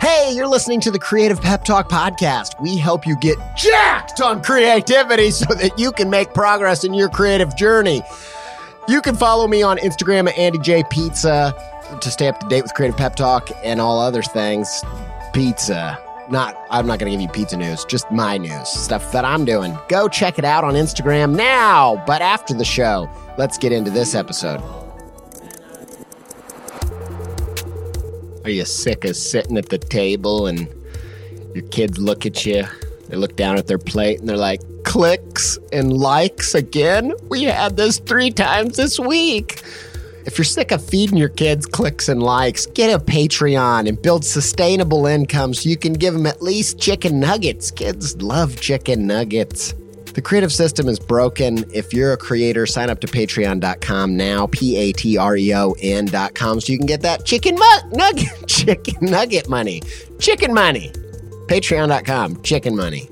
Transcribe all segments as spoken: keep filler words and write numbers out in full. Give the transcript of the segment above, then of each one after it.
Hey, you're listening to the Creative Pep Talk podcast. We help you get jacked on creativity so that you can make progress in your creative journey. You can follow me on Instagram at Andy J Pizza to stay up to date with Creative Pep Talk and all other things. Pizza. Not, I'm not going to give you pizza news, just my news, stuff that I'm doing. Go check it out on Instagram now. But after the show, let's get into this episode. Are you sick of sitting at the table and your kids look at you, they look down at their plate and they're like, clicks and likes again? We had this three times this week. If you're sick of feeding your kids clicks and likes, get a Patreon and build sustainable income so you can give them at least chicken nuggets. Kids love chicken nuggets. The creative system is broken. If you're a creator, sign up to patreon dot com now, P A T R E O N dot com, so you can get that chicken mu- nugget, chicken nugget money. Chicken money. patreon dot com, chicken money.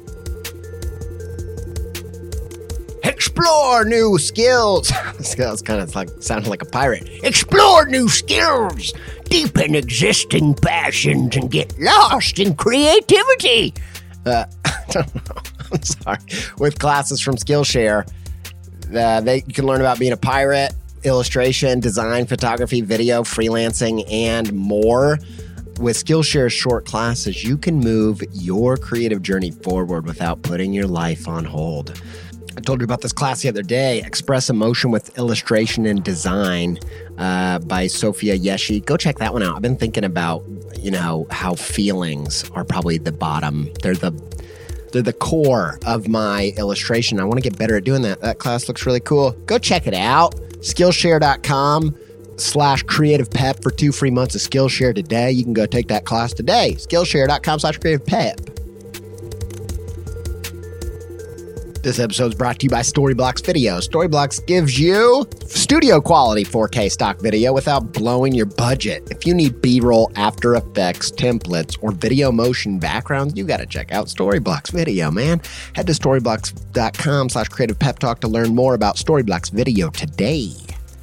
Explore new skills. This kind of like sounded like a pirate. Explore new skills. Deepen existing passions and get lost in creativity. Uh, I don't know. I'm sorry. With classes from Skillshare, uh, they you can learn about being a pirate, illustration, design, photography, video, freelancing, and more. With Skillshare's short classes, you can move your creative journey forward without putting your life on hold. I told you about this class the other day, Express Emotion with Illustration and Design uh, by Sophia Yeshi. Go check that one out. I've been thinking about, you know, how feelings are probably the bottom. They're the they're the core of my illustration. I want to get better at doing that. That class looks really cool. Go check it out. Skillshare dot com slash creative pep for two free months of Skillshare today. You can go take that class today. Skillshare dot com slash creative pep. This episode is brought to you by Storyblocks Video. Storyblocks gives you studio quality four K stock video without blowing your budget. If you need B-roll, After Effects, templates, or video motion backgrounds, you got to check out Storyblocks Video, man. Head to storyblocks dot com slash creative pep talk to learn more about Storyblocks Video today.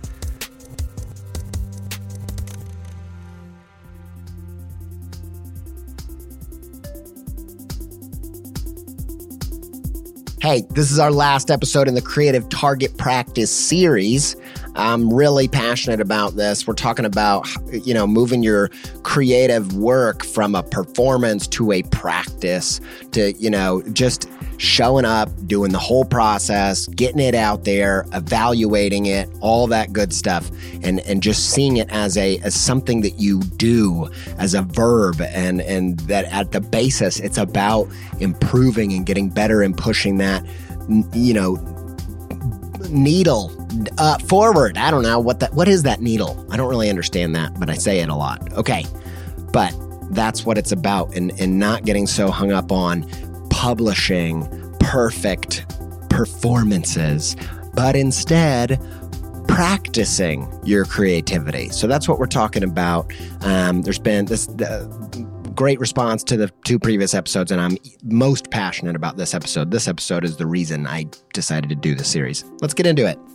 Hey, this is our last episode in the Creative Target Practice series. I'm really passionate about this. We're talking about, you know, moving your creative work from a performance to a practice to, you know, just showing up, doing the whole process, getting it out there, evaluating it, all that good stuff, and and just seeing it as a as something that you do, as a verb, and and that at the basis, it's about improving and getting better and pushing that, you know, needle uh, forward. I don't know what that. What is that needle? I don't really understand that, but I say it a lot. Okay, but that's what it's about, and and not getting so hung up on publishing perfect performances, but instead practicing your creativity. So that's what we're talking about. Um, there's been this uh, great response to the two previous episodes, and I'm most passionate about this episode. This episode is the reason I decided to do this series. Let's get into it.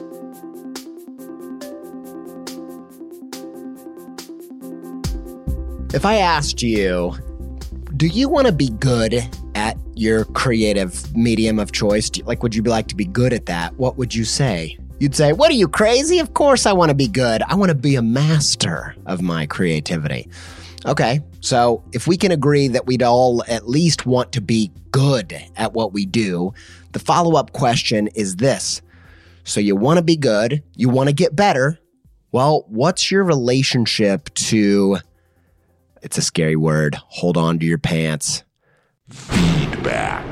If I asked you, do you want to be good at your creative medium of choice? Like, would you like to be good at that? What would you say? You'd say, what are you, crazy? Of course I want to be good. I want to be a master of my creativity. Okay, so if we can agree that we'd all at least want to be good at what we do, the follow-up question is this. So you want to be good, you want to get better. Well, what's your relationship to, it's a scary word, hold on to your pants, feedback.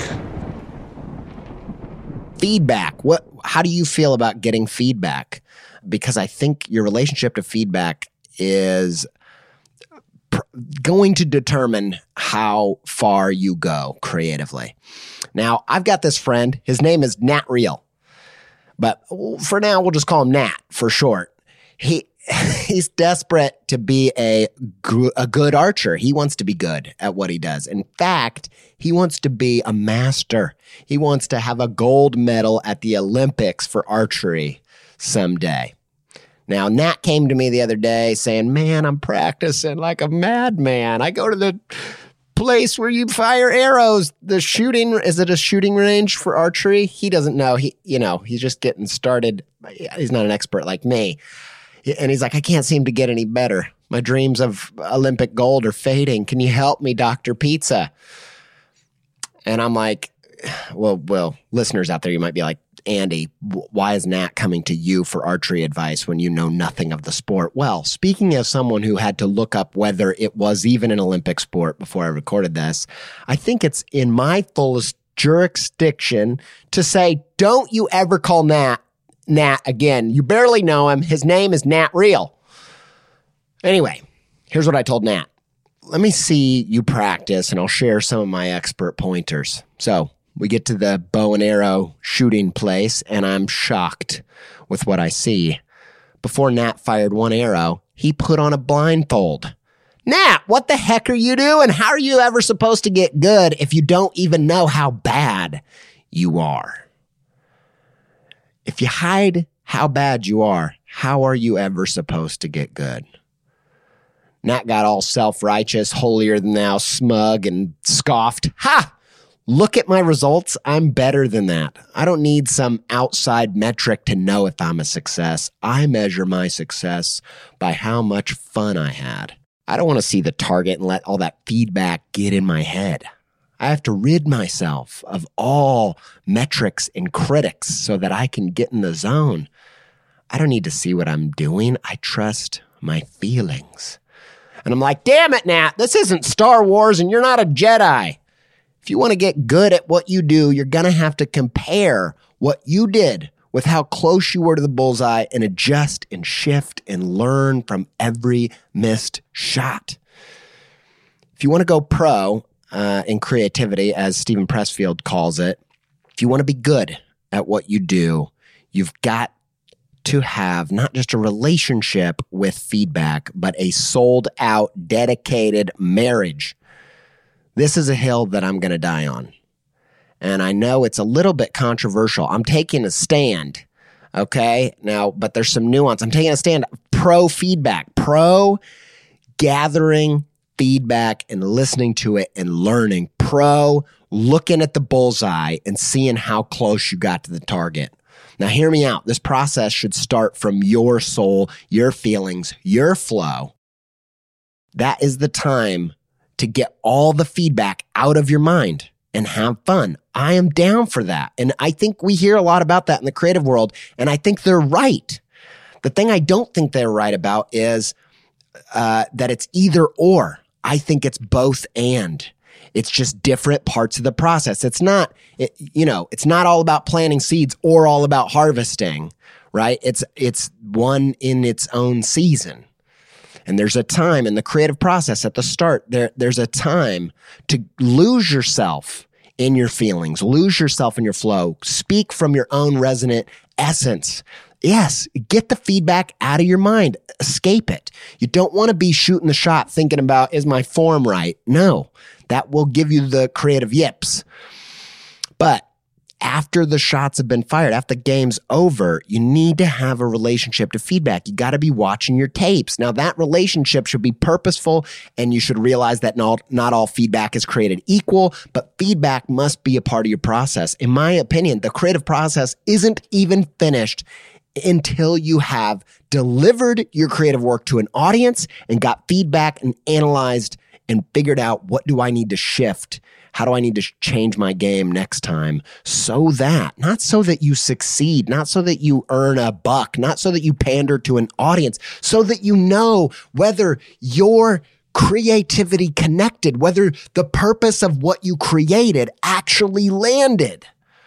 Feedback. What? How do you feel about getting feedback? Because I think your relationship to feedback is pr- going to determine how far you go creatively. Now, I've got this friend. His name is Nat Real. But for now, we'll just call him Nat for short. He he's desperate to be a, a good archer. He wants to be good at what he does. In fact, he wants to be a master. He wants to have a gold medal at the Olympics for archery someday. Now, Nat came to me the other day saying, man, I'm practicing like a madman. I go to the place where you fire arrows. The shooting, is it a shooting range for archery? He doesn't know. He, you know, he's just getting started. He's not an expert like me. And he's like, I can't seem to get any better. My dreams of Olympic gold are fading. Can you help me, Doctor Pizza? And I'm like, well, well, listeners out there, you might be like, Andy, why is Nat coming to you for archery advice when you know nothing of the sport? Well, speaking as someone who had to look up whether it was even an Olympic sport before I recorded this, I think it's in my fullest jurisdiction to say, don't you ever call Nat Nat again. You barely know him. His name is Nat Real. Anyway, here's what I told Nat. Let me see you practice, and I'll share some of my expert pointers. So we get to the bow and arrow shooting place, and I'm shocked with what I see. Before Nat fired one arrow, he put on a blindfold. Nat, what the heck are you doing? How are you ever supposed to get good if you don't even know how bad you are? If you hide how bad you are, how are you ever supposed to get good? Nat got all self-righteous, holier than thou, smug, and scoffed. Ha! Look at my results. I'm better than that. I don't need some outside metric to know if I'm a success. I measure my success by how much fun I had. I don't want to see the target and let all that feedback get in my head. I have to rid myself of all metrics and critics so that I can get in the zone. I don't need to see what I'm doing. I trust my feelings. And I'm like, damn it, Nat, this isn't Star Wars and you're not a Jedi. If you want to get good at what you do, you're going to have to compare what you did with how close you were to the bullseye and adjust and shift and learn from every missed shot. If you want to go pro, Uh, in creativity, as Stephen Pressfield calls it, if you want to be good at what you do, you've got to have not just a relationship with feedback, but a sold-out, dedicated marriage. This is a hill that I'm going to die on. And I know it's a little bit controversial. I'm taking a stand, okay? Now, but there's some nuance. I'm taking a stand pro-feedback, pro-gathering feedback and listening to it and learning, pro looking at the bullseye and seeing how close you got to the target. Now, hear me out. This process should start from your soul, your feelings, your flow. That is the time to get all the feedback out of your mind and have fun. I am down for that. And I think we hear a lot about that in the creative world, and I think they're right. The thing I don't think they're right about is uh, that it's either or. I think it's both and. It's just different parts of the process. It's not, it, you know, it's not all about planting seeds or all about harvesting, right? It's it's one in its own season. And there's a time in the creative process at the start, there there's a time to lose yourself in your feelings, lose yourself in your flow, speak from your own resonant essence. Yes, get the feedback out of your mind. Escape it. You don't want to be shooting the shot thinking about, is my form right? No, that will give you the creative yips. But after the shots have been fired, after the game's over, you need to have a relationship to feedback. You got to be watching your tapes. Now, that relationship should be purposeful, and you should realize that not, not all feedback is created equal, but feedback must be a part of your process. In my opinion, the creative process isn't even finished until you have delivered your creative work to an audience and got feedback and analyzed and figured out, what do I need to shift? How do I need to change my game next time? So that, not so that you succeed, not so that you earn a buck, not so that you pander to an audience, so that you know whether your creativity connected, whether the purpose of what you created actually landed.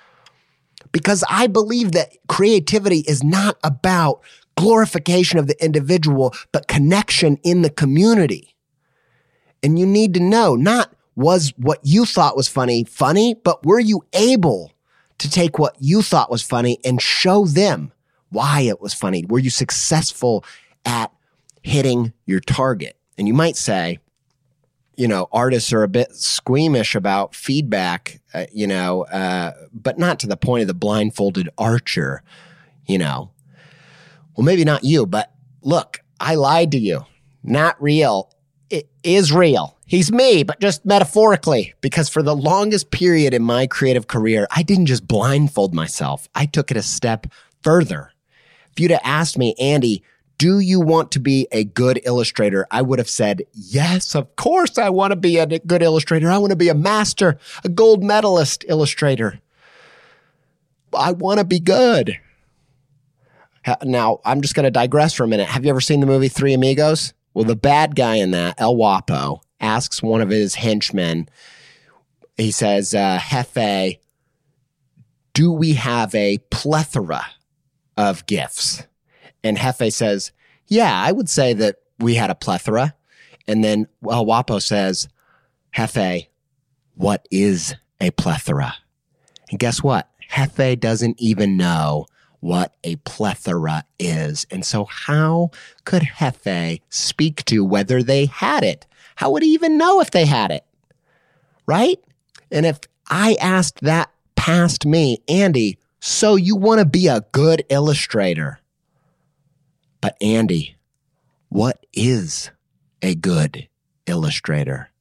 Because I believe that creativity is not about glorification of the individual, but connection in the community. And you need to know, not was what you thought was funny, funny, but were you able to take what you thought was funny and show them why it was funny? Were you successful at hitting your target? And you might say, you know, artists are a bit squeamish about feedback, uh, you know, uh, but not to the point of the blindfolded archer, you know. Well, maybe not you, but look, I lied to you. Not real. It is real. He's me, but just metaphorically, because for the longest period in my creative career, I didn't just blindfold myself. I took it a step further. If you'd have asked me, Andy, do you want to be a good illustrator? I would have said, yes, of course I want to be a good illustrator. I want to be a master, a gold medalist illustrator. I want to be good. Now, I'm just going to digress for a minute. Have you ever seen the movie Three Amigos? Well, the bad guy in that, El Guapo, asks one of his henchmen, he says, uh, Jefe, do we have a plethora of gifts? And Jefe says, yeah, I would say that we had a plethora. And then El Guapo says, Jefe, what is a plethora? And guess what? Jefe doesn't even know what a plethora is. And so how could Jefe speak to whether they had it? How would he even know if they had it? Right? And if I asked that past me, Andy, so you want to be a good illustrator? But Andy, what is a good illustrator?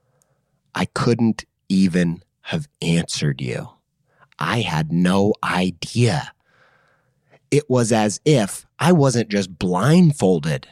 I couldn't even have answered you. I had no idea. It was as if I wasn't just blindfolded,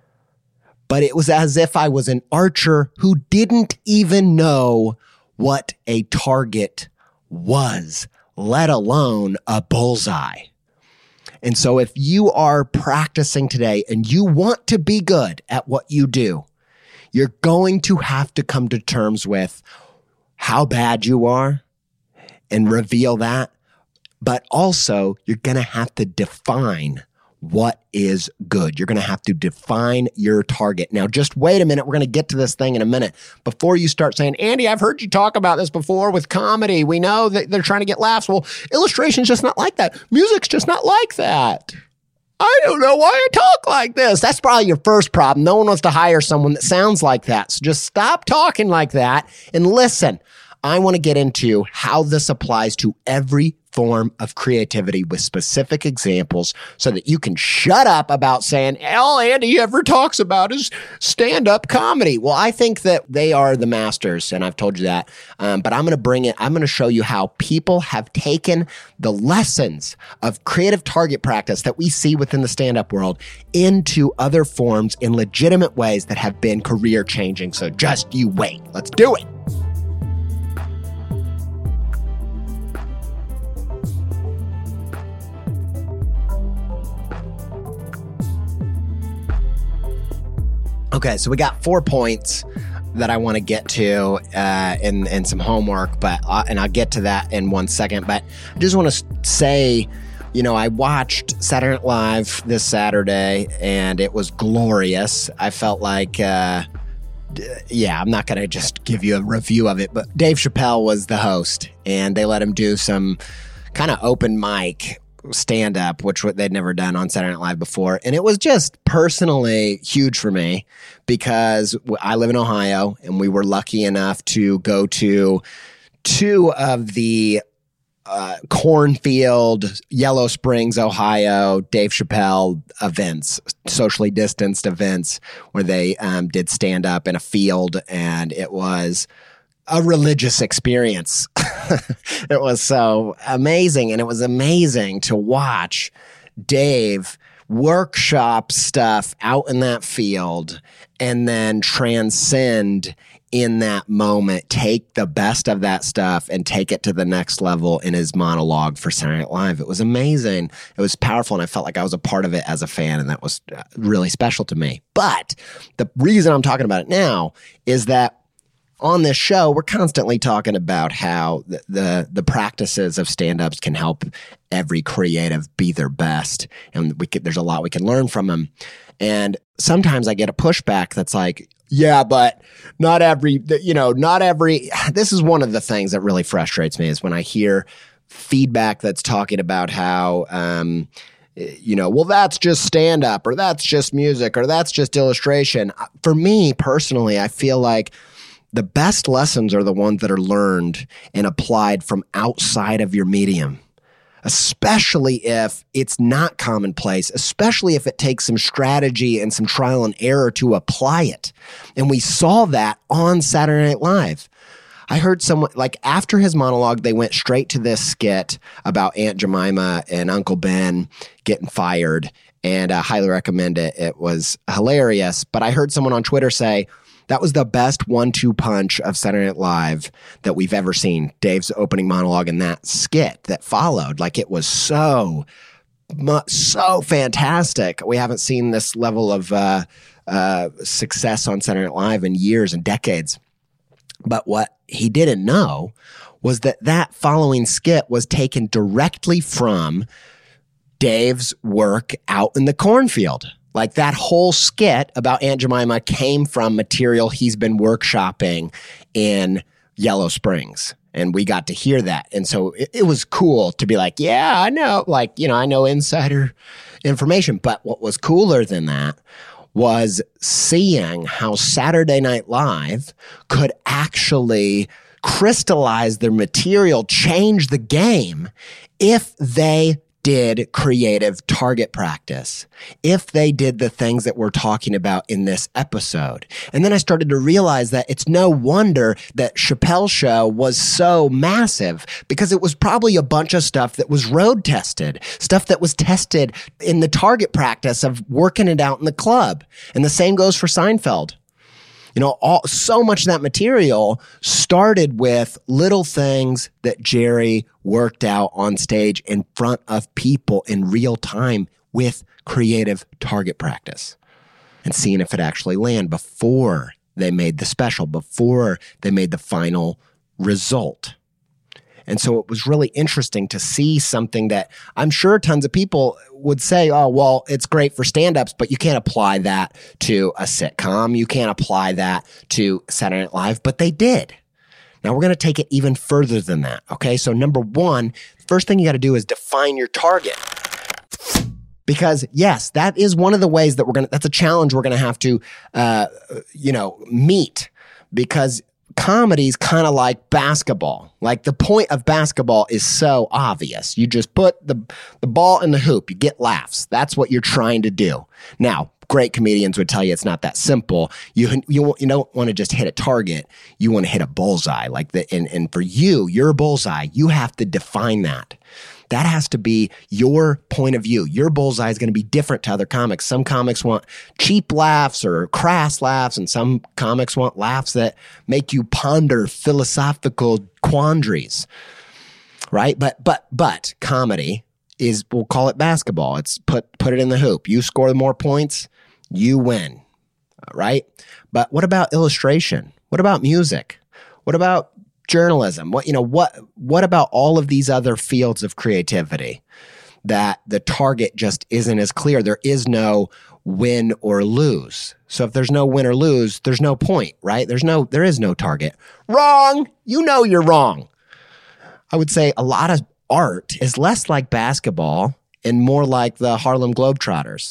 but it was as if I was an archer who didn't even know what a target was, let alone a bullseye. And so if you are practicing today and you want to be good at what you do, you're going to have to come to terms with how bad you are and reveal that. But also, you're going to have to define what is good. You're going to have to define your target. Now, just wait a minute. We're going to get to this thing in a minute. Before you start saying, Andy, I've heard you talk about this before with comedy. We know that they're trying to get laughs. Well, illustration's just not like that. Music's just not like that. I don't know why I talk like this. That's probably your first problem. No one wants to hire someone that sounds like that. So just stop talking like that and listen. I want to get into how this applies to every form of creativity with specific examples so that you can shut up about saying, all Andy ever talks about is stand-up comedy. Well, I think that they are the masters, and I've told you that. Um, but I'm going to bring it, I'm going to show you how people have taken the lessons of creative target practice that we see within the stand-up world into other forms in legitimate ways that have been career-changing. So just you wait. Let's do it. Okay, so we got four points that I want to get to uh, and, and some homework, but uh, and I'll get to that in one second. But I just want to say, you know, I watched Saturday Night Live this Saturday, and it was glorious. I felt like, uh, d- yeah, I'm not going to just give you a review of it, but Dave Chappelle was the host, and they let him do some kind of open mic stand-up, which they'd never done on Saturday Night Live before. And it was just personally huge for me because I live in Ohio, and we were lucky enough to go to two of the uh, Cornfield, Yellow Springs, Ohio, Dave Chappelle events, socially distanced events where they um, did stand-up in a field, and it was a religious experience. It was so amazing. And it was amazing to watch Dave workshop stuff out in that field and then transcend in that moment, take the best of that stuff and take it to the next level in his monologue for Saturday Night Live. It was amazing. It was powerful. And I felt like I was a part of it as a fan. And that was really special to me. But the reason I'm talking about it now is that on this show, we're constantly talking about how the the, the practices of stand-ups can help every creative be their best. And we could, there's a lot we can learn from them. And sometimes I get a pushback that's like, yeah, but not every, you know, not every, this is one of the things that really frustrates me is when I hear feedback that's talking about how, um, you know, well, that's just stand-up or that's just music or that's just illustration. For me personally, I feel like the best lessons are the ones that are learned and applied from outside of your medium. especially if it's not commonplace, especially if it takes some strategy and some trial and error to apply it. And we saw that on Saturday Night Live. I heard someone, like after his monologue, they went straight to this skit about Aunt Jemima and Uncle Ben getting fired, and I highly recommend it. It was hilarious. But I heard someone on Twitter say, that was the best one two punch of Saturday Night Live that we've ever seen. Dave's opening monologue and that skit that followed. Like, it was so, so fantastic. We haven't seen this level of uh, uh, success on Saturday Night Live in years and decades. But what he didn't know was that that following skit was taken directly from Dave's work out in the cornfield. Like, that whole skit about Aunt Jemima came from material he's been workshopping in Yellow Springs. And we got to hear that. And so it, it was cool to be like, yeah, I know, like, you know, I know insider information. But what was cooler than that was seeing how Saturday Night Live could actually crystallize their material, change the game, if they did creative target practice, if they did the things that we're talking about in this episode. And then I started to realize that it's no wonder that Chappelle's show was so massive, because it was probably a bunch of stuff that was road tested, stuff that was tested in the target practice of working it out in the club. And the same goes for Seinfeld. You know, all, so much of that material started with little things that Jerry worked out on stage in front of people in real time with creative target practice, and seeing if it actually landed before they made the special, before they made the final result. And so it was really interesting to see something that I'm sure tons of people would say, oh, well, it's great for stand-ups, but you can't apply that to a sitcom. You can't apply that to Saturday Night Live, but they did. Now we're going to take it even further than that, okay? So number one, first thing you got to do is define your target. Because yes, that is one of the ways that we're going to, that's a challenge we're going to have to, uh, you know, meet, because comedy's kind of like basketball. Like, the point of basketball is so obvious. You just put the the ball in the hoop, you get laughs. That's what you're trying to do. Now, great comedians would tell you it's not that simple. You you you don't want to just hit a target. You want to hit a bullseye. Like the and and for you, your bullseye, you have to define that. That has to be your point of view. Your bullseye is going to be different to other comics. Some comics want cheap laughs or crass laughs, and some comics want laughs that make you ponder philosophical quandaries, right? But but but comedy is, we'll call it basketball. It's put put it in the hoop. You score more points, you win, right? But what about illustration? What about music? What about journalism? What, you know, what, what about all of these other fields of creativity that the target just isn't as clear? There is no win or lose. So if there's no win or lose, there's no point, right? There's no, there is no target. Wrong. You know, you're wrong. I would say a lot of art is less like basketball and more like the Harlem Globetrotters.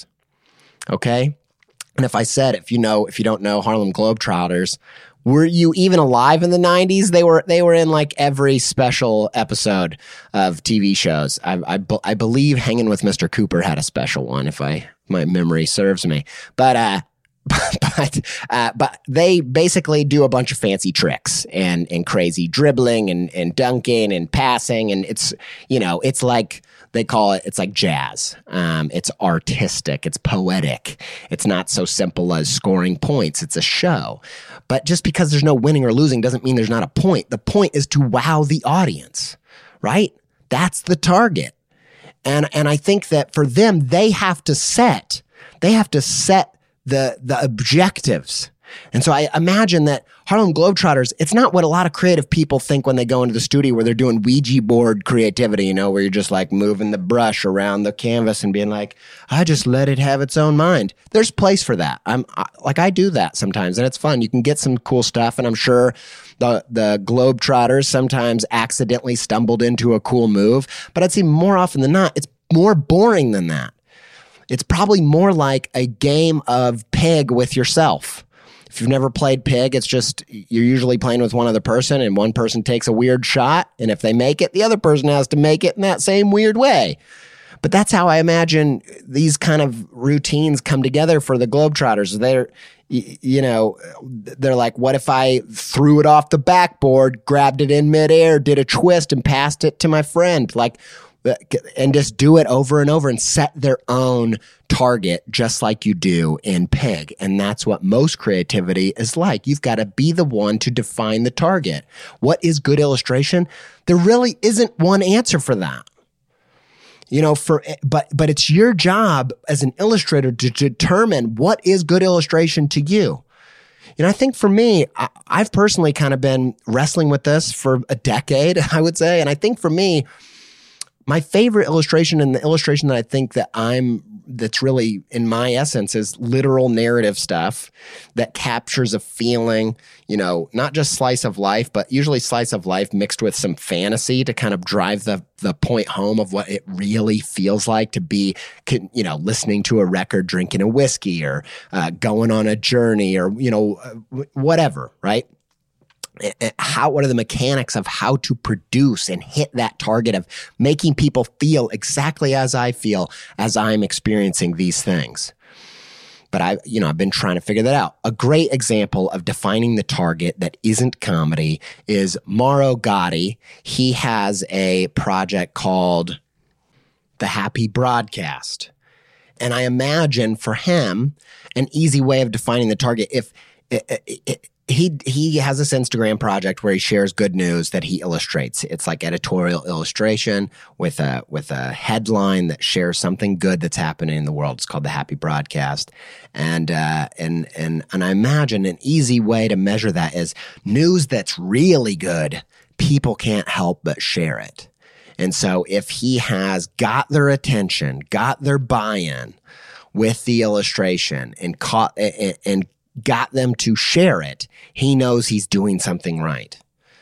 Okay. And if I said, if you know, if you don't know Harlem Globetrotters, were you even alive in the nineties? They were they were in like every special episode of T V shows. I I, I believe Hanging with Mister Cooper had a special one, if I my memory serves me. But uh, but uh, but they basically do a bunch of fancy tricks and and crazy dribbling and and dunking and passing, and it's, you know, it's like, they call it, it's like jazz. Um, it's artistic. It's poetic. It's not so simple as scoring points. It's a show. But just because there's no winning or losing doesn't mean there's not a point. The point is to wow the audience, right? That's the target. And and I think that for them, they have to set, they have to set the the objectives. And so I imagine that Harlem Globetrotters, it's not what a lot of creative people think when they go into the studio where they're doing Ouija board creativity, you know, where you're just like moving the brush around the canvas and being like, I just let it have its own mind. There's place for that. I'm I, like, I do that sometimes, and it's fun. You can get some cool stuff, and I'm sure the the Globetrotters sometimes accidentally stumbled into a cool move, but I'd say more often than not, it's more boring than that. It's probably more like a game of pig with yourself. If you've never played Pig, it's just you're usually playing with one other person and one person takes a weird shot. And if they make it, the other person has to make it in that same weird way. But that's how I imagine these kind of routines come together for the Globetrotters. They're, you know, they're like, what if I threw it off the backboard, grabbed it in midair, did a twist and passed it to my friend? Like, and just do it over and over and set their own target just like you do in Pig. And that's what most creativity is like. You've got to be the one to define the target. What is good illustration? There really isn't one answer for that. You know, for but but it's your job as an illustrator to determine what is good illustration to you. You know, I think for me, I, I've personally kind of been wrestling with this for a decade, I would say. And I think for me, my favorite illustration and the illustration that I think that I'm, that's really in my essence is literal narrative stuff that captures a feeling, you know, not just slice of life, but usually slice of life mixed with some fantasy to kind of drive the, the point home of what it really feels like to be, you know, listening to a record, drinking a whiskey or uh, going on a journey or, you know, whatever, right? How, what are the mechanics of how to produce and hit that target of making people feel exactly as I feel as I'm experiencing these things? But I, you know, I've been trying to figure that out. A great example of defining the target that isn't comedy is Mauro Gotti. He has a project called The Happy Broadcast. And I imagine for him, an easy way of defining the target, if it, it, it, He he has this Instagram project where he shares good news that he illustrates. It's like editorial illustration with a with a headline that shares something good that's happening in the world. It's called The Happy Broadcast, and uh, and and and I imagine an easy way to measure that is news that's really good. People can't help but share it, and so if he has got their attention, got their buy-in with the illustration, and caught and, and got them to share it, he knows he's doing something right.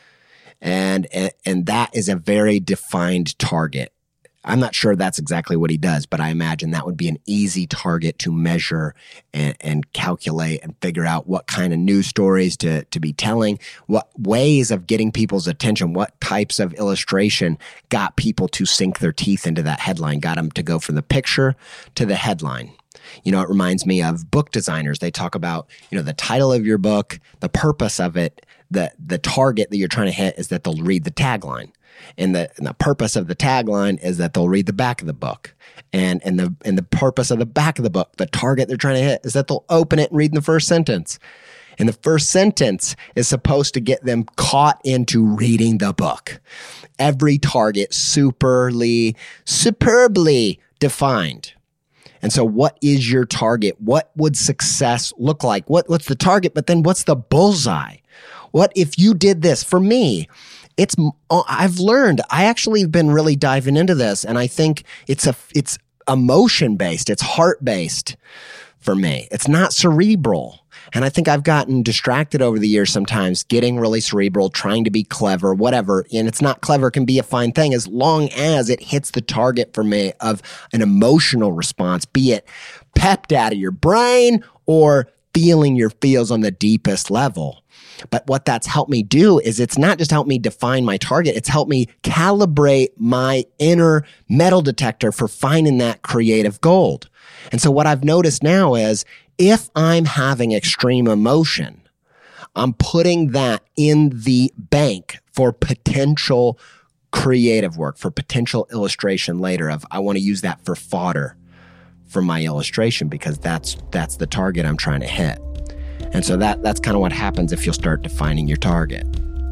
And, and, and that is a very defined target. I'm not sure that's exactly what he does, but I imagine that would be an easy target to measure and, and calculate and figure out what kind of news stories to, to be telling, what ways of getting people's attention, what types of illustration got people to sink their teeth into that headline, got them to go from the picture to the headline. You know, it reminds me of book designers. They talk about, you know, the title of your book, the purpose of it, the the target that you're trying to hit is that they'll read the tagline. And the, and the purpose of the tagline is that they'll read the back of the book. And, and, the, and the purpose of the back of the book, the target they're trying to hit, is that they'll open it and read the first sentence. And the first sentence is supposed to get them caught into reading the book. Every target superly, superbly defined. And so what is your target? What would success look like? What, what's the target? But then what's the bullseye? What if you did this? For me, it's, I've learned, I actually have been really diving into this, and I think it's a, it's emotion based. It's heart based for me. It's not cerebral. And I think I've gotten distracted over the years sometimes, getting really cerebral, trying to be clever, whatever. And it's not clever, can be a fine thing as long as it hits the target for me of an emotional response, be it pepped out of your brain or feeling your feels on the deepest level. But what that's helped me do is it's not just helped me define my target, it's helped me calibrate my inner metal detector for finding that creative gold. And so what I've noticed now is if I'm having extreme emotion, I'm putting that in the bank for potential creative work, for potential illustration later of I want to use that for fodder for my illustration because that's that's the target I'm trying to hit. And so that that's kind of what happens if you'll start defining your target.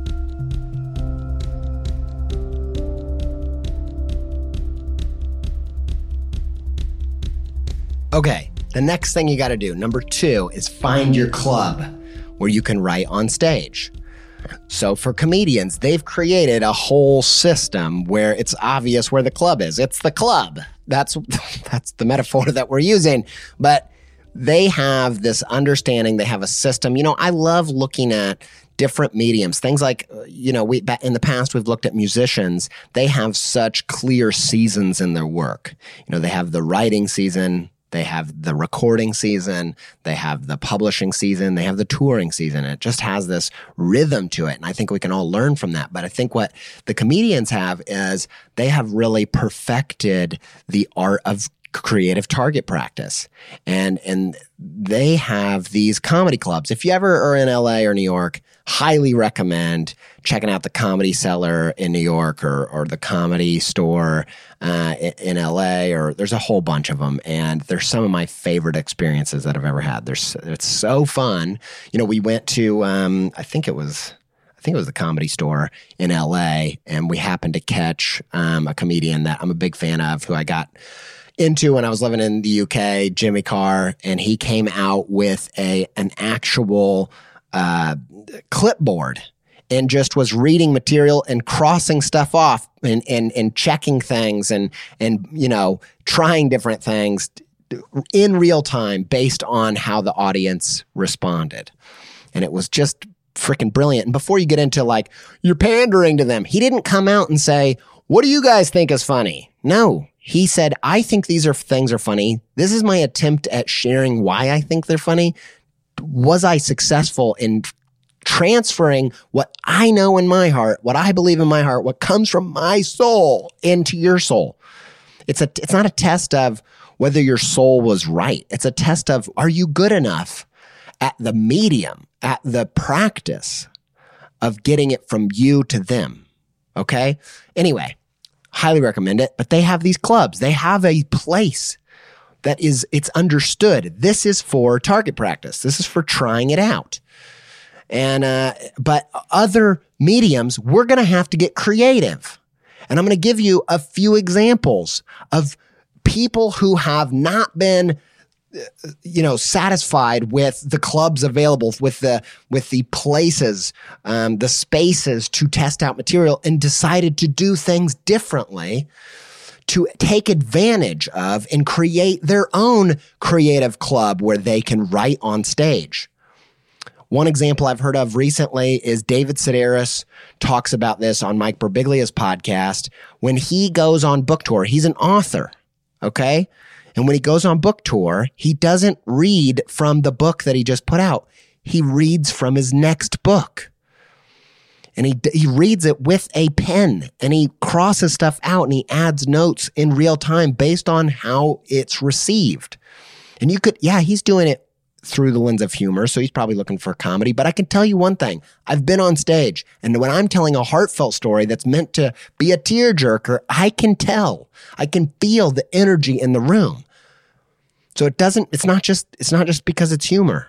Okay, the next thing you got to do, number two, is find your club where you can write on stage. So for comedians, they've created a whole system where it's obvious where the club is. It's the club. That's that's the metaphor that we're using. But they have this understanding. They have a system. You know, I love looking at different mediums. Things like, you know, we in the past, we've looked at musicians. They have such clear seasons in their work. You know, they have the writing season, They have the recording season, they have the publishing season, they have the touring season. It just has this rhythm to it. And I think we can all learn from that. But I think what the comedians have is they have really perfected the art of creative target practice. And and they have these comedy clubs. If you ever are in L A or New York, highly recommend checking out the Comedy Cellar in New York or or the Comedy Store uh, in L A, or there's a whole bunch of them. And they're some of my favorite experiences that I've ever had. There's, it's so fun. You know, we went to, um, I think it was, I think it was the Comedy Store in L A, and we happened to catch um, a comedian that I'm a big fan of, who I got into when I was living in the U K, Jimmy Carr, and he came out with a an actual uh, clipboard and just was reading material and crossing stuff off and and and checking things and and you know trying different things in real time based on how the audience responded. And it was just freaking brilliant. And before you get into like, you're pandering to them, he didn't come out and say, what do you guys think is funny? No. He said, I think these are things are funny. This is my attempt at sharing why I think they're funny. Was I successful in transferring what I know in my heart, what I believe in my heart, what comes from my soul into your soul? It's a, it's not a test of whether your soul was right. It's a test of, are you good enough at the medium, at the practice of getting it from you to them? Okay. Anyway, highly recommend it. But they have these clubs. They have a place that is, it's understood. This is for target practice. This is for trying it out. And, uh, but other mediums, we're going to have to get creative. And I'm going to give you a few examples of people who have not been, you know, satisfied with the clubs available, with the, with the places, um, the spaces to test out material, and decided to do things differently to take advantage of and create their own creative club where they can write on stage. One example I've heard of recently is David Sedaris talks about this on Mike Birbiglia's podcast. When he goes on book tour, he's an author, okay? And when he goes on book tour, he doesn't read from the book that he just put out. He reads from his next book. And he he reads it with a pen, and he crosses stuff out, and he adds notes in real time based on how it's received. And you could, yeah, he's doing it through the lens of humor, so he's probably looking for comedy. But I can tell you one thing. I've been on stage, and when I'm telling a heartfelt story that's meant to be a tearjerker, I can tell. I can feel the energy in the room. So it doesn't, it's not just, it's not just because it's humor.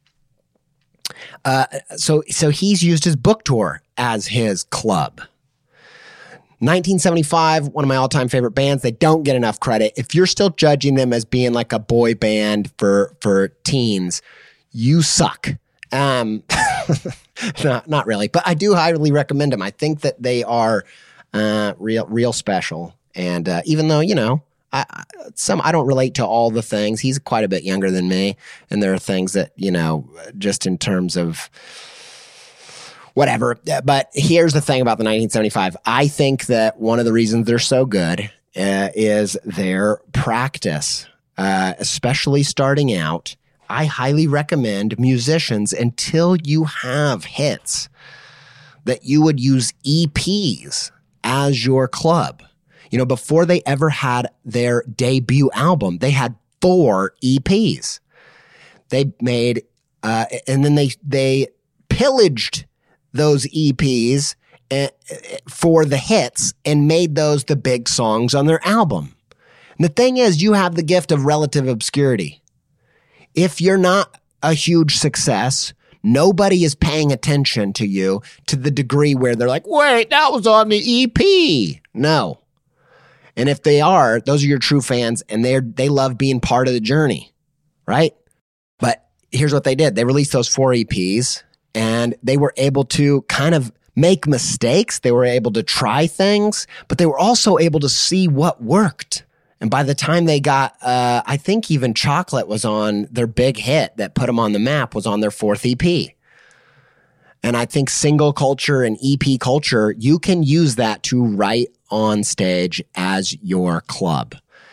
Uh, so, so he's used his book tour as his club. nineteen seventy-five, one of my all-time favorite bands. They don't get enough credit. If you're still judging them as being like a boy band for, for teens, you suck. Um, not, not really, but I do highly recommend them. I think that they are, uh, real, real special. And, uh, even though, you know, I, I, some, I don't relate to all the things. He's quite a bit younger than me. And there are things that, you know, just in terms of whatever. But here's the thing about the nineteen seventy-five. I think that one of the reasons they're so good uh, is their practice, uh, especially starting out. I highly recommend musicians, until you have hits, that you would use E Ps as your club. You know, before they ever had their debut album, they had four E Ps. They made, uh, and then they they pillaged those E Ps for the hits and made those the big songs on their album. And the thing is, you have the gift of relative obscurity. If you're not a huge success, nobody is paying attention to you to the degree where they're like, wait, that was on the E P. No. And if they are, those are your true fans, and they they love being part of the journey, right? But here's what they did. They released those four E Ps, and they were able to kind of make mistakes. They were able to try things, but they were also able to see what worked. And by the time they got, uh, I think even Chocolate was on their big hit that put them on the map, was on their fourth E P. And I think single culture and E P culture, you can use that to write on stage as your club.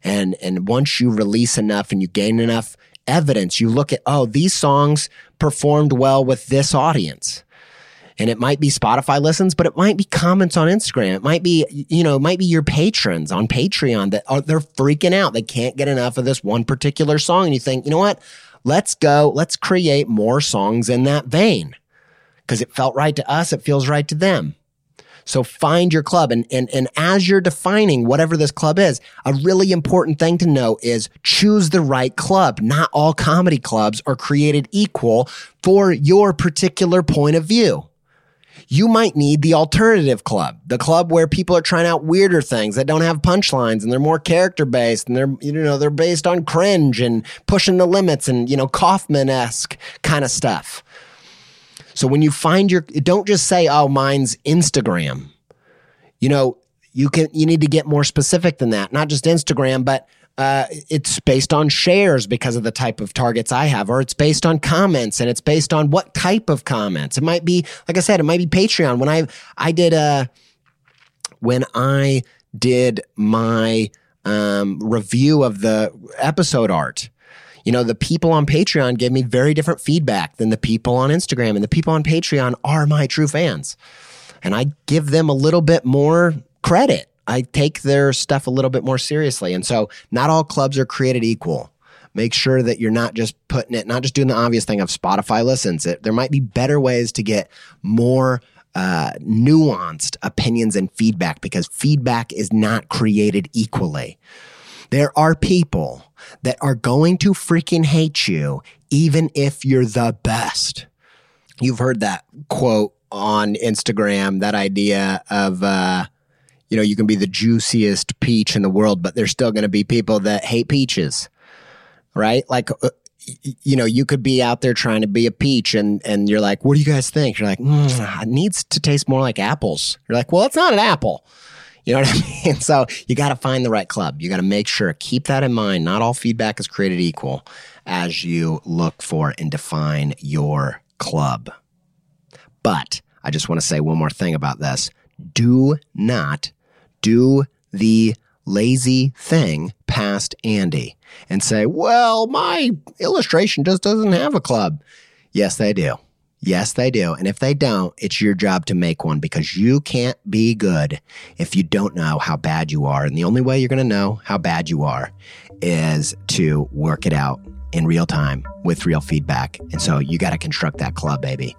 And, and once you release enough and you gain enough evidence, you look at, oh, these songs performed well with this audience. And it might be Spotify listens, but it might be comments on Instagram. It might be, you know, it might be your patrons on Patreon that are, they're freaking out. They can't get enough of this one particular song. And you think, you know what? Let's go. Let's create more songs in that vein because it felt right to us. It feels right to them. So find your club. And, and, and as you're defining whatever this club is, a really important thing to know is choose the right club. Not all comedy clubs are created equal for your particular point of view. You might need the alternative club, the club where people are trying out weirder things that don't have punchlines and they're more character based and they're, you know, they're based on cringe and pushing the limits and, you know, Kaufman-esque kind of stuff. So when you find your, don't just say, oh, mine's Instagram. You know, you can, you need to get more specific than that. Not just Instagram, but Uh, it's based on shares because of the type of targets I have, or it's based on comments and it's based on what type of comments. It might be, like I said, it might be Patreon. When I, I did, uh, when I did my, um, review of the episode art, you know, the people on Patreon gave me very different feedback than the people on Instagram, and the people on Patreon are my true fans. And I give them a little bit more credit. I take their stuff a little bit more seriously. And so not all clubs are created equal. Make sure that you're not just putting it, not just doing the obvious thing of Spotify listens. It, there might be better ways to get more uh, nuanced opinions and feedback, because feedback is not created equally. There are people that are going to freaking hate you even if you're the best. You've heard that quote on Instagram, that idea of, uh, you know, you can be the juiciest peach in the world, but there's still going to be people that hate peaches, right? Like, uh, you know, you could be out there trying to be a peach and, and you're like, what do you guys think? You're like, mm, it needs to taste more like apples. You're like, well, it's not an apple. You know what I mean? So you got to find the right club. You got to make sure, keep that in mind. Not all feedback is created equal as you look for and define your club. But I just want to say one more thing about this. Do not do the lazy thing past Andy and say, well, my illustration just doesn't have a club. Yes, they do. Yes, they do. And if they don't, it's your job to make one, because you can't be good if you don't know how bad you are. And the only way you're going to know how bad you are is to work it out in real time with real feedback. And so you got to construct that club, baby.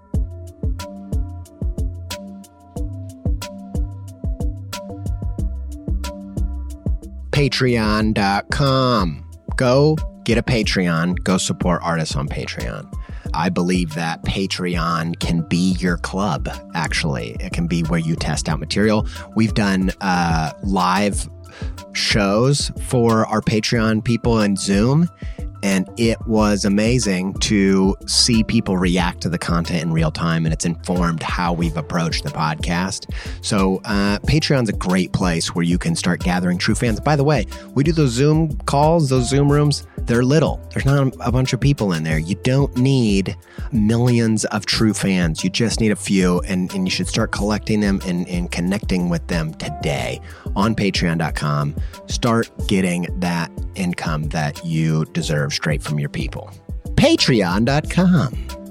Patreon dot com. Go get a Patreon. Go support artists on Patreon. I believe that Patreon can be your club, actually. It can be where you test out material. We've done uh, live shows for our Patreon people in Zoom, and it was amazing to see people react to the content in real time, and it's informed how we've approached the podcast. So uh, Patreon's a great place where you can start gathering true fans. By the way, we do those Zoom calls, those Zoom rooms. They're little. There's not a bunch of people in there. You don't need millions of true fans. You just need a few, and, and you should start collecting them and, and connecting with them today on patreon dot com. Start getting that income that you deserve straight from your people. patreon dot com.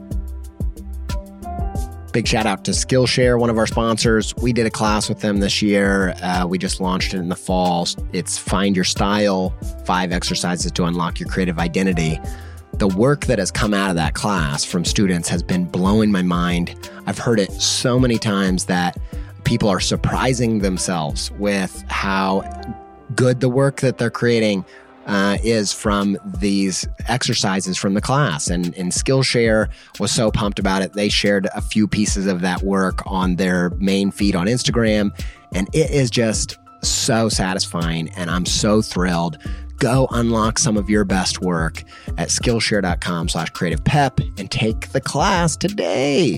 Big shout out to Skillshare, one of our sponsors. We did a class with them this year. Uh, we just launched it in the fall. It's Find Your Style, five exercises to unlock your creative identity. The work that has come out of that class from students has been blowing my mind. I've heard it so many times that people are surprising themselves with how good the work that they're creating Uh, is from these exercises from the class. And, and Skillshare was so pumped about it. They shared a few pieces of that work on their main feed on Instagram. And it is just so satisfying. And I'm so thrilled. Go unlock some of your best work at Skillshare dot com slash creative pep and take the class today.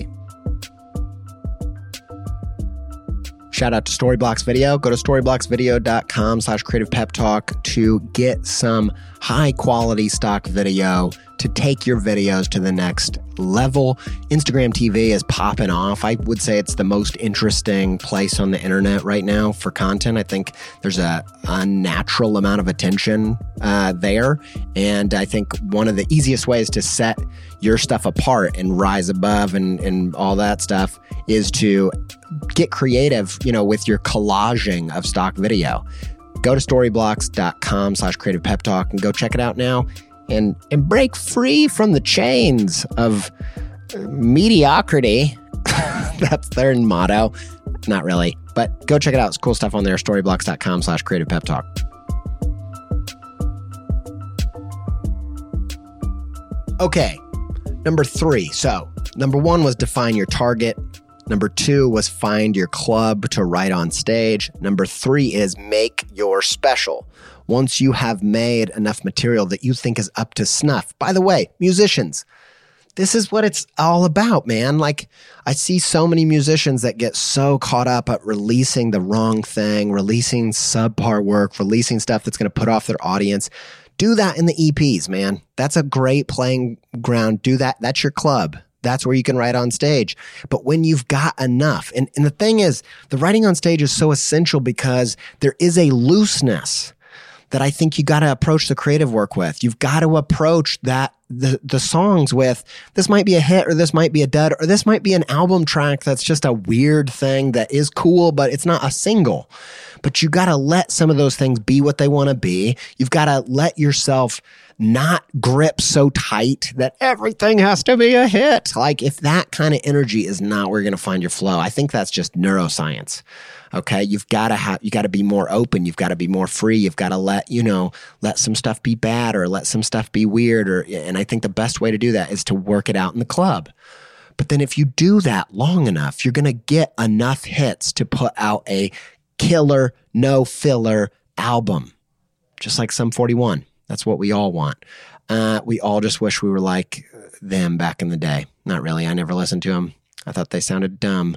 Shout out to Storyblocks Video. Go to storyblocks video dot com slash creative pep talk to get some high quality stock video to take your videos to the next level. Instagram T V is popping off. I would say it's the most interesting place on the internet right now for content. I think there's a unnatural amount of attention uh, there. And I think one of the easiest ways to set your stuff apart and rise above and, and all that stuff is to get creative, you know, with your collaging of stock video. Go to storyblocks.com slash creative pep talk and go check it out now. And, and break free from the chains of mediocrity. That's their motto. Not really, but go check it out. It's cool stuff on there. Storyblocks.com slash creative pep talk. Okay, number three. So number one was define your target. Number two was find your club to write on stage. Number three is make your special. Once you have made enough material that you think is up to snuff. By the way, musicians, this is what it's all about, man. Like, I see so many musicians that get so caught up at releasing the wrong thing, releasing subpar work, releasing stuff that's going to put off their audience. Do that in the E Ps, man. That's a great playing ground. Do that. That's your club. That's where you can write on stage. But when you've got enough, and, and the thing is, the writing on stage is so essential because there is a looseness that I think you got to approach the creative work with. You've got to approach that the the songs with, this might be a hit or this might be a dud or this might be an album track that's just a weird thing that is cool, but it's not a single. But you got to let some of those things be what they want to be. You've got to let yourself not grip so tight that everything has to be a hit. Like, if that kind of energy is not where you're going to find your flow, I think that's just neuroscience. Okay. You've got to have, you got to be more open. You've got to be more free. You've got to let, you know, let some stuff be bad or let some stuff be weird. Or, and I think the best way to do that is to work it out in the club. But then if you do that long enough, you're going to get enough hits to put out a killer, no filler album, just like Sum forty-one. That's what we all want. Uh, we all just wish we were like them back in the day. Not really. I never listened to them. I thought they sounded dumb.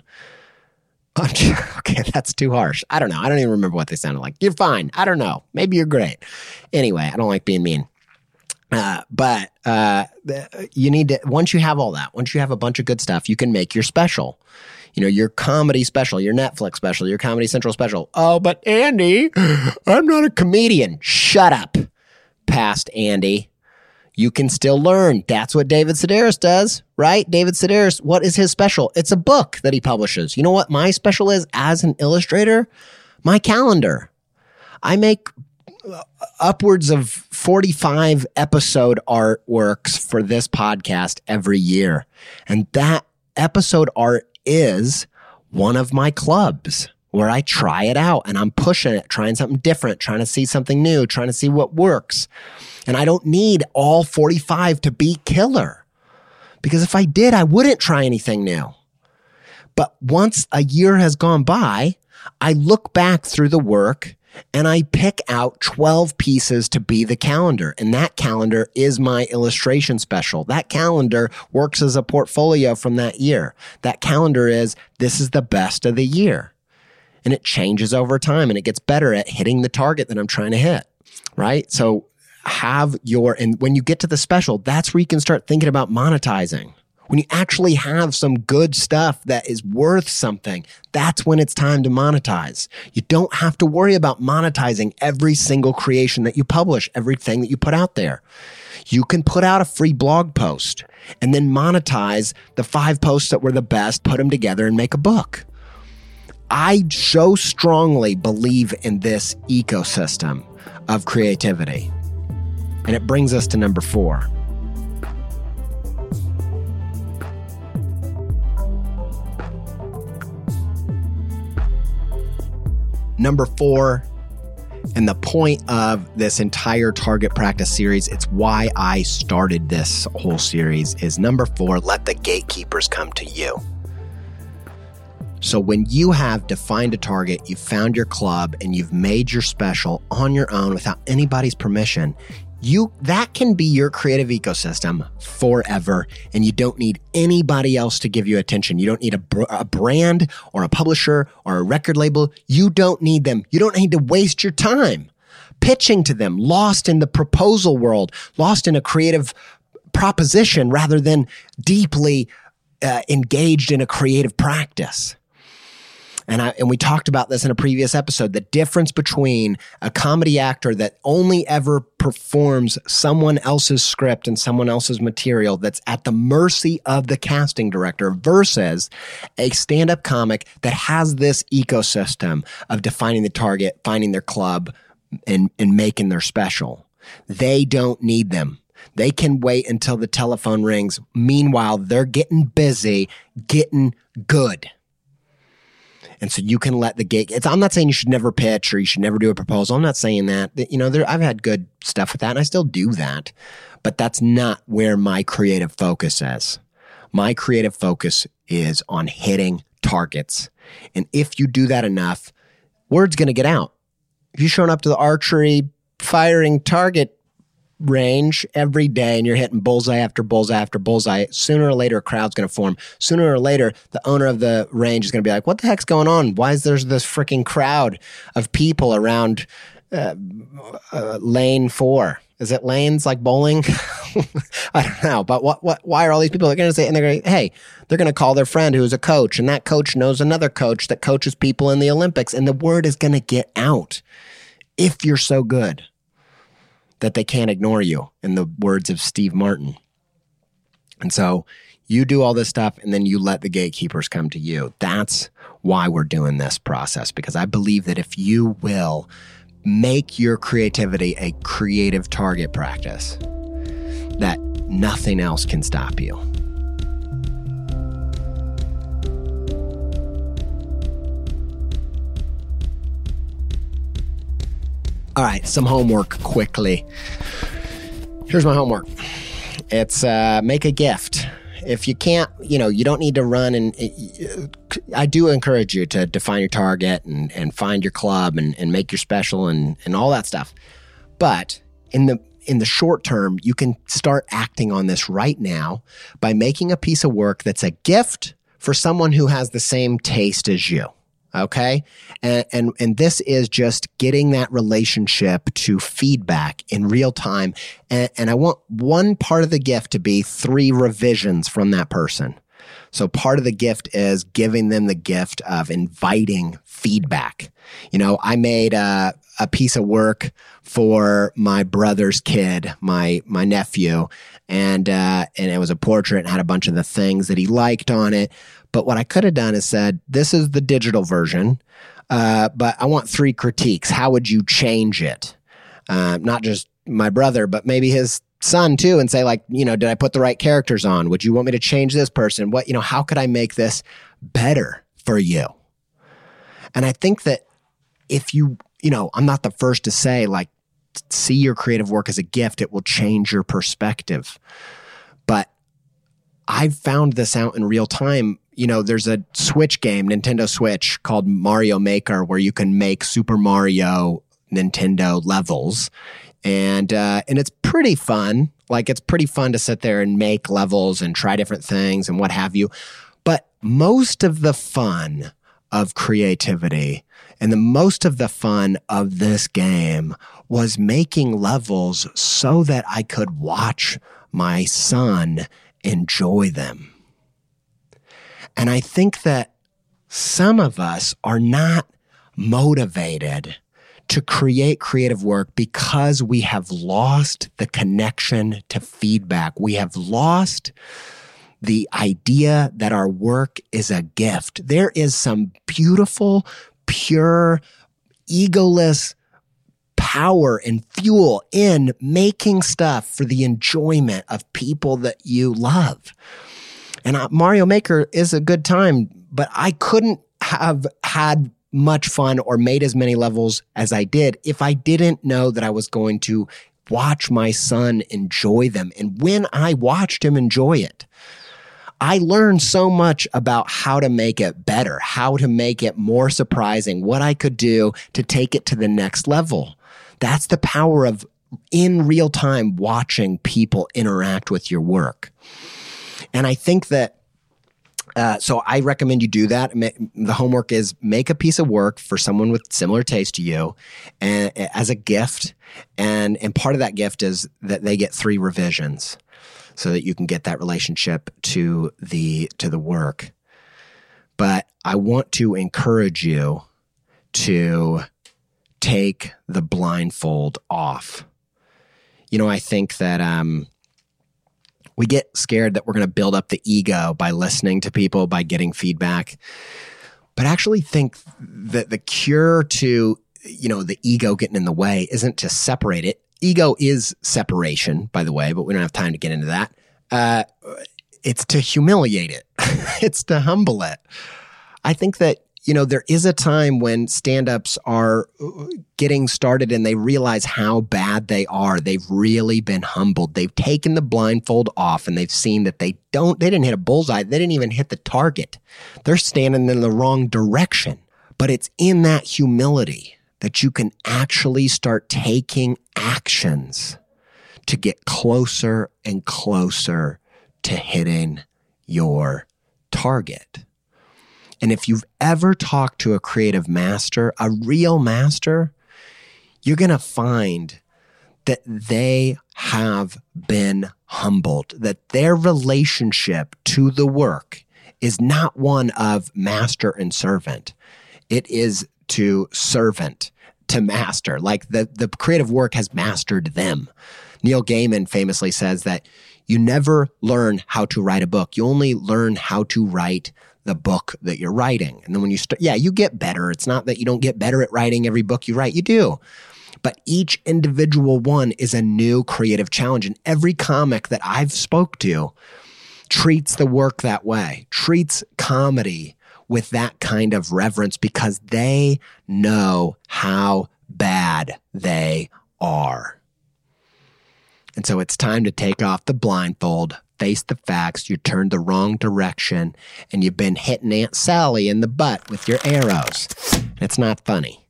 Okay, that's too harsh. I don't know. I don't even remember what they sounded like. You're fine. I don't know. Maybe you're great. Anyway, I don't like being mean. Uh, but uh, you need to, once you have all that, once you have a bunch of good stuff, you can make your special. You know, your comedy special, your Netflix special, your Comedy Central special. Oh, but Andy, I'm not a comedian. Shut up, past Andy. You can still learn. That's what David Sedaris does, right? David Sedaris, what is his special? It's a book that he publishes. You know what my special is as an illustrator? My calendar. I make upwards of forty-five episode artworks for this podcast every year. And that episode art is one of my clubs where I try it out and I'm pushing it, trying something different, trying to see something new, trying to see what works. And I don't need all forty-five to be killer, because if I did, I wouldn't try anything new. But once a year has gone by, I look back through the work and I pick out twelve pieces to be the calendar. And that calendar is my illustration special. That calendar works as a portfolio from that year. That calendar is, this is the best of the year. And it changes over time and it gets better at hitting the target that I'm trying to hit, right? So have your, and when you get to the special, that's where you can start thinking about monetizing. When you actually have some good stuff that is worth something, that's when it's time to monetize. You don't have to worry about monetizing every single creation that you publish, everything that you put out there. You can put out a free blog post and then monetize the five posts that were the best, put them together and make a book. I so strongly believe in this ecosystem of creativity. And it brings us to number four. Number four, and the point of this entire target practice series, it's why I started this whole series, is number four, let the gatekeepers come to you. So when you have defined a target, you've found your club, and you've made your special on your own without anybody's permission, you that can be your creative ecosystem forever, and you don't need anybody else to give you attention. You don't need a, br- a brand or a publisher or a record label. You don't need them. You don't need to waste your time pitching to them, lost in the proposal world, lost in a creative proposition rather than deeply uh, engaged in a creative practice. And I, and we talked about this in a previous episode, the difference between a comedy actor that only ever performs someone else's script and someone else's material that's at the mercy of the casting director versus a stand-up comic that has this ecosystem of defining the target, finding their club, and, and making their special. They don't need them. They can wait until the telephone rings. Meanwhile, they're getting busy, getting good. And so you can let the gate, it's, I'm not saying you should never pitch or you should never do a proposal. I'm not saying that. You know, there, I've had good stuff with that and I still do that. But that's not where my creative focus is. My creative focus is on hitting targets. And if you do that enough, word's going to get out. If you're showing up to the archery firing target range every day and you're hitting bullseye after bullseye after bullseye, sooner or later a crowd's going to form. Sooner or later, the owner of the range is going to be like, what the heck's going on? Why is there this freaking crowd of people around uh, uh, lane four? Is it lanes like bowling? I don't know. But what, what, why are all these people? They're going to say, and they're going to, hey, they're going to call their friend who's a coach, and that coach knows another coach that coaches people in the Olympics, and the word is going to get out if you're so good that they can't ignore you, in the words of Steve Martin. And so you do all this stuff and then you let the gatekeepers come to you. That's why we're doing this process, because I believe that if you will make your creativity a creative target practice, that nothing else can stop you. All right, some homework quickly. Here's my homework. It's uh, make a gift. If you can't, you know, you don't need to run and uh, I do encourage you to define your target and, and find your club and, and make your special and, and all that stuff. But in the in the short term, you can start acting on this right now by making a piece of work that's a gift for someone who has the same taste as you. Okay. And, and, and this is just getting that relationship to feedback in real time. And, and I want one part of the gift to be three revisions from that person. So part of the gift is giving them the gift of inviting feedback. You know, I made a, a piece of work for my brother's kid, my, my nephew, and, uh, and it was a portrait and had a bunch of the things that he liked on it. But what I could have done is said, this is the digital version, uh, but I want three critiques. How would you change it? Uh, not just my brother, but maybe his son too, and say like, you know, did I put the right characters on? Would you want me to change this person? What, you know, how could I make this better for you? And I think that if you, you know, I'm not the first to say like, see your creative work as a gift, it will change your perspective. But I've found this out in real time. You know, there's a Switch game, Nintendo Switch, called Mario Maker, where you can make Super Mario Nintendo levels. And uh, and it's pretty fun. Like, it's pretty fun to sit there and make levels and try different things and what have you. But most of the fun of creativity and the most of the fun of this game was making levels so that I could watch my son enjoy them. And I think that some of us are not motivated to create creative work because we have lost the connection to feedback. We have lost the idea that our work is a gift. There is some beautiful, pure, egoless power and fuel in making stuff for the enjoyment of people that you love. And uh, Mario Maker is a good time, but I couldn't have had much fun or made as many levels as I did if I didn't know that I was going to watch my son enjoy them. And when I watched him enjoy it, I learned so much about how to make it better, how to make it more surprising, what I could do to take it to the next level. That's the power of in real time watching people interact with your work. And I think that Uh, so I recommend you do that. The homework is make a piece of work for someone with similar taste to you and as a gift. And, and part of that gift is that they get three revisions so that you can get that relationship to the, to the work. But I want to encourage you to take the blindfold off. You know, I think that, um, we get scared that we're going to build up the ego by listening to people, by getting feedback. But I actually think that the cure to, you know, the ego getting in the way isn't to separate it. Ego is separation, by the way, but we don't have time to get into that. Uh, it's to humiliate it. It's to humble it. I think that, you know, there is a time when stand-ups are getting started and they realize how bad they are. They've really been humbled. They've taken the blindfold off and they've seen that they don't, they didn't hit a bullseye. They didn't even hit the target. They're standing in the wrong direction. But it's in that humility that you can actually start taking actions to get closer and closer to hitting your target. And if you've ever talked to a creative master, a real master, you're going to find that they have been humbled, that their relationship to the work is not one of master and servant. It is to servant to master. Like the, the creative work has mastered them. Neil Gaiman famously says that you never learn how to write a book. You only learn how to write the book that you're writing. And then when you start, yeah, you get better. It's not that you don't get better at writing every book you write. You do. But each individual one is a new creative challenge. And every comic that I've spoke to treats the work that way, treats comedy with that kind of reverence because they know how bad they are. And so it's time to take off the blindfold, face the facts. You turned the wrong direction and you've been hitting Aunt Sally in the butt with your arrows. It's not funny.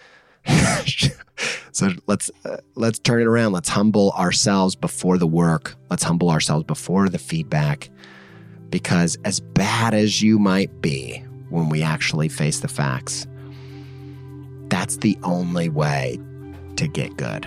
So let's uh, let's turn it around. Let's humble ourselves before the work. Let's humble ourselves before the feedback. Because as bad as you might be when we actually face the facts, that's the only way to get good.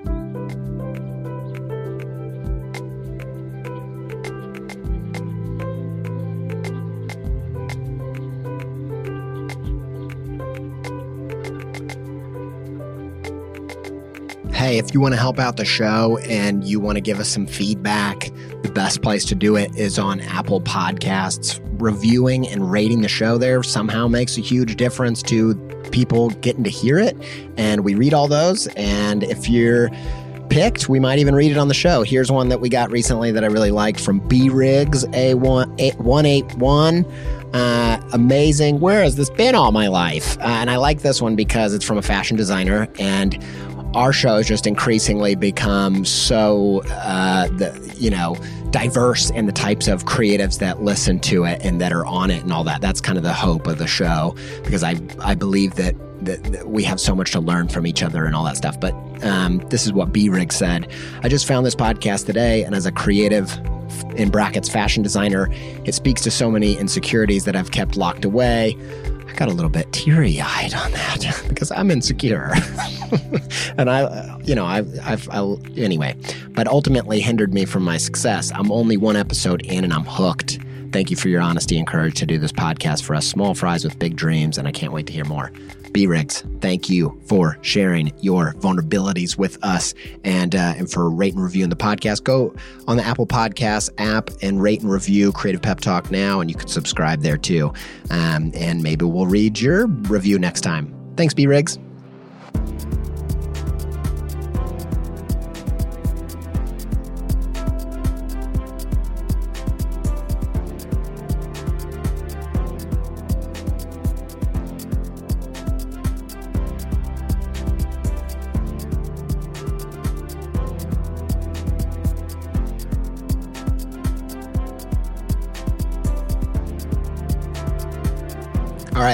Hey, if you want to help out the show and you want to give us some feedback, the best place to do it is on Apple Podcasts. Reviewing and rating the show there somehow makes a huge difference to people getting to hear it. And we read all those. And if you're picked, we might even read it on the show. Here's one that we got recently that I really liked from B Riggs A one eighty-one. Uh, amazing. Where has this been all my life? Uh, and I like this one because it's from a fashion designer, and our show has just increasingly become so, uh, the, you know, diverse in the types of creatives that listen to it and that are on it and all that. That's kind of the hope of the show, because I, I believe that, that, that we have so much to learn from each other and all that stuff. But um, this is what B-Rig said. I just found this podcast today, and as a creative, in brackets, fashion designer, it speaks to so many insecurities that I've kept locked away. I got a little bit teary-eyed on that because I'm insecure. And I, you know, I've, I've, I'll, anyway, but ultimately hindered me from my success. I'm only one episode in and I'm hooked. Thank you for your honesty and courage to do this podcast for us small fries with big dreams, and I can't wait to hear more. B-Riggs, thank you for sharing your vulnerabilities with us and uh, and for rating and reviewing the podcast. Go on the Apple Podcasts app and rate and review Creative Pep Talk now, and you can subscribe there too. Um, and maybe we'll read your review next time. Thanks, B-Riggs. All right,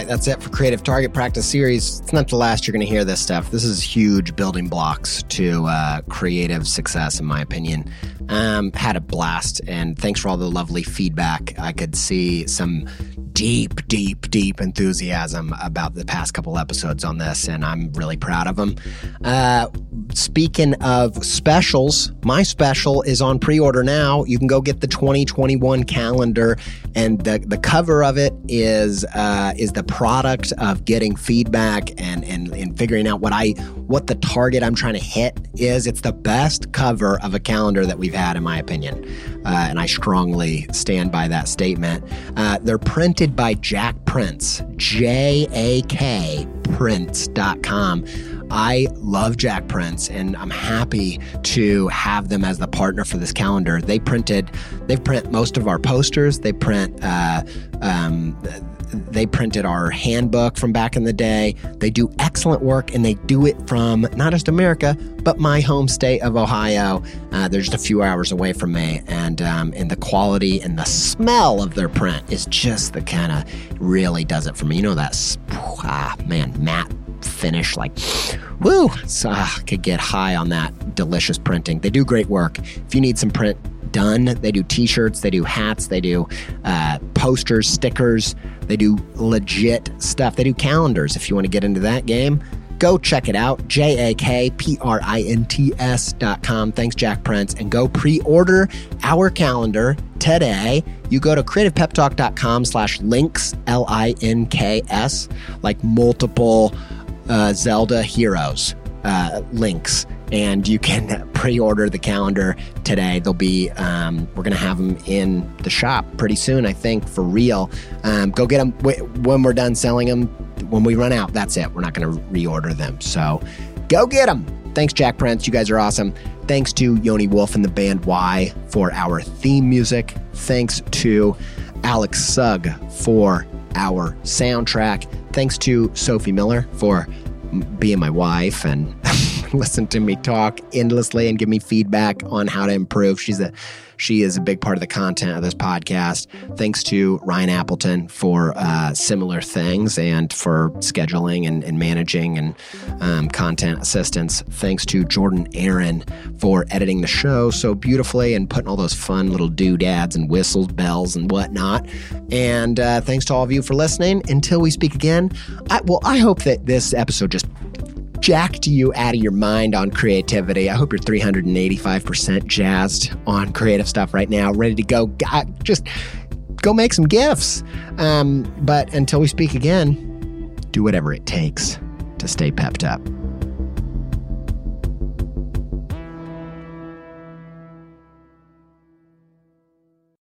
right, that's it for Creative Target Practice Series. It's not the last you're going to hear this stuff. This is huge building blocks to uh, creative success, in my opinion. Um, had a blast, and thanks for all the lovely feedback. I could see some deep, deep, deep enthusiasm about the past couple episodes on this, and I'm really proud of them. Uh, speaking of specials, my special is on pre-order now. You can go get the twenty twenty-one calendar, and the, the cover of it is uh, is the product of getting feedback and, and and figuring out what I what the target I'm trying to hit is. It's the best cover of a calendar that we've had, in my opinion, uh, and I strongly stand by that statement. Uh, they're printed by Jack Prince, J A K Prince dot com. I love Jack Prince, and I'm happy to have them as the partner for this calendar. They printed, they print most of our posters. They print, uh, um, they printed our handbook from back in the day. They do excellent work, and they do it from not just America, but my home state of Ohio. Uh, they're just a few hours away from me, and um, and the quality and the smell of their print is just the kind of really does it for me. You know that, ah, man, matte finish, like, woo, so I could get high on that delicious printing. They do great work. If you need some print done, they do t-shirts, they do hats, they do uh, posters, stickers, they do legit stuff. They do calendars. If you want to get into that game, go check it out. J A K P R I N T S dot com. Thanks, Jack Prince. And go pre-order our calendar today. You go to creative pep talk dot com slash links, L I N K S, like multiple uh, Zelda heroes uh, links. And you can pre-order the calendar today. They'll be, um, we're going to have them in the shop pretty soon, I think, for real. Um, go get them w- when we're done selling them. When we run out, that's it. We're not going to reorder them. So go get them. Thanks, Jack Prince. You guys are awesome. Thanks to Yoni Wolf and the band Y for our theme music. Thanks to Alex Sugg for our soundtrack. Thanks to Sophie Miller for being my wife and listen to me talk endlessly and give me feedback on how to improve. She's a She is a big part of the content of this podcast. Thanks to Ryan Appleton for uh, similar things and for scheduling and, and managing and um, content assistance. Thanks to Jordan Aaron for editing the show so beautifully and putting all those fun little doodads and whistles, bells, and whatnot. And uh, thanks to all of you for listening. Until we speak again, I, well, I hope that this episode just jacked you out of your mind on creativity. I hope you're three hundred eighty-five percent jazzed on creative stuff right now, ready to go. Just go make some gifts. Um, but until we speak again, do whatever it takes to stay pepped up.